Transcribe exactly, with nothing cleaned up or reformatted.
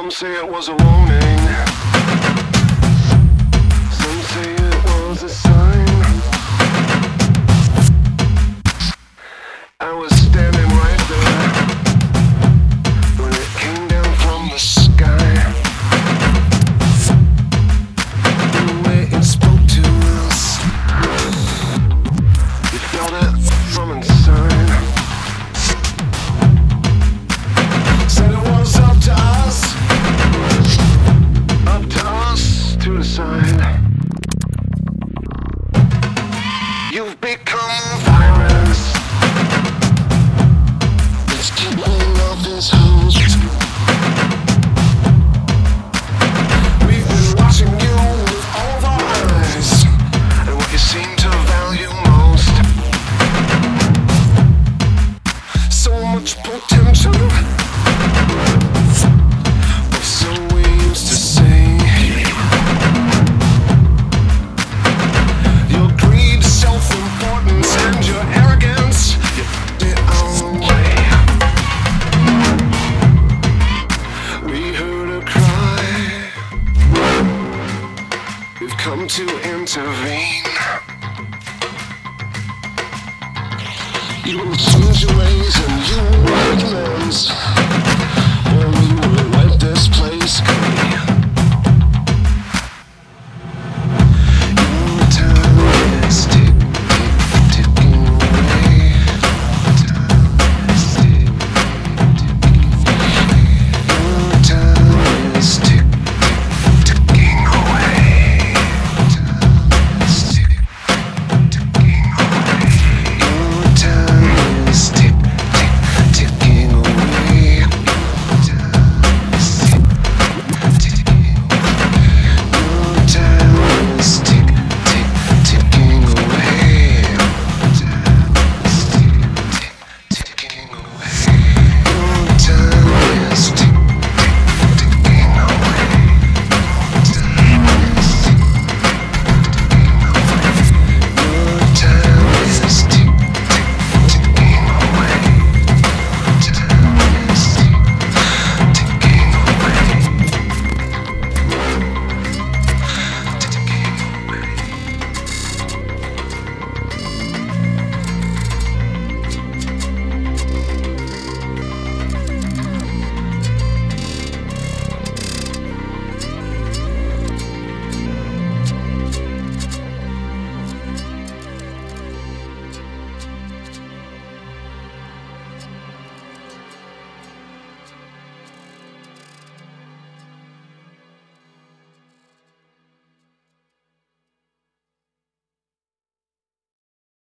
Some say it was a warning. Some say it was a sign. I was standing right there when it came down from the sky. The way it spoke to us, you felt it from inside. Said it was up to us, up to us to decide. You've become a virus. It's keeping off his host. We've been watching you with all of our eyes, and what you seem to value most. So much potential, or so we used to say. Your greed, self-importance, and your arrogance, you put it our way. We heard a cry. We've come to intervene. You will change your ways and you will make amends.